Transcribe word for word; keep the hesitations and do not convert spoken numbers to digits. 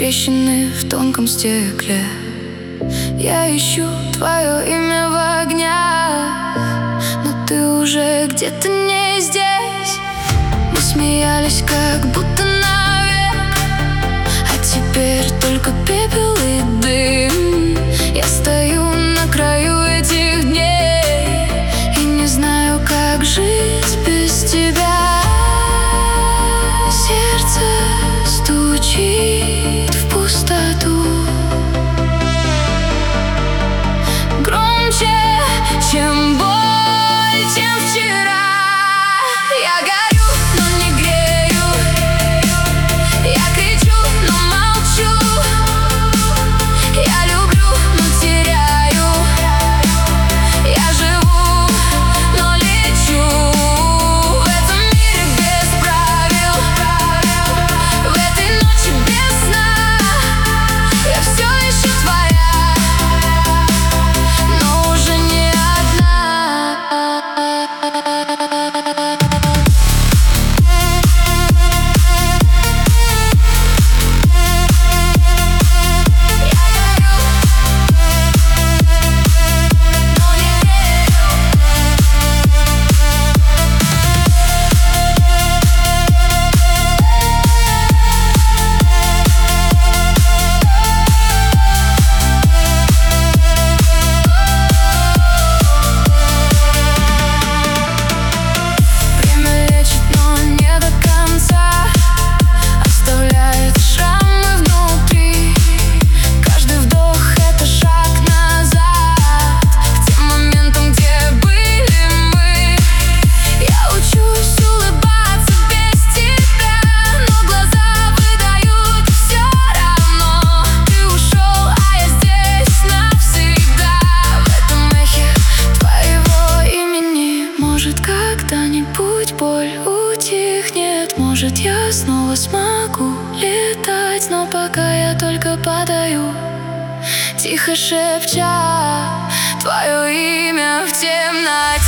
трещины в тонком стекле. Я ищу твое имя в огнях, но ты уже где-то не здесь. Мы смеялись, как будто навек, а теперь только пепел и дым. Я стою на краю этих дней и не знаю, как жить без тебя. Сердце стучит в пустоту громче, чем боль, чем вчера. Я горю, но не грею, я кричу, но молчу. Я люблю, но теряю, я живу, но лечу. В этом мире без правил, в этой ночи без сна. Я все еще твоя, но уже не одна. Когда-нибудь боль утихнет, может, я снова смогу летать. Но пока я только падаю, тихо шепча твое имя в темноте.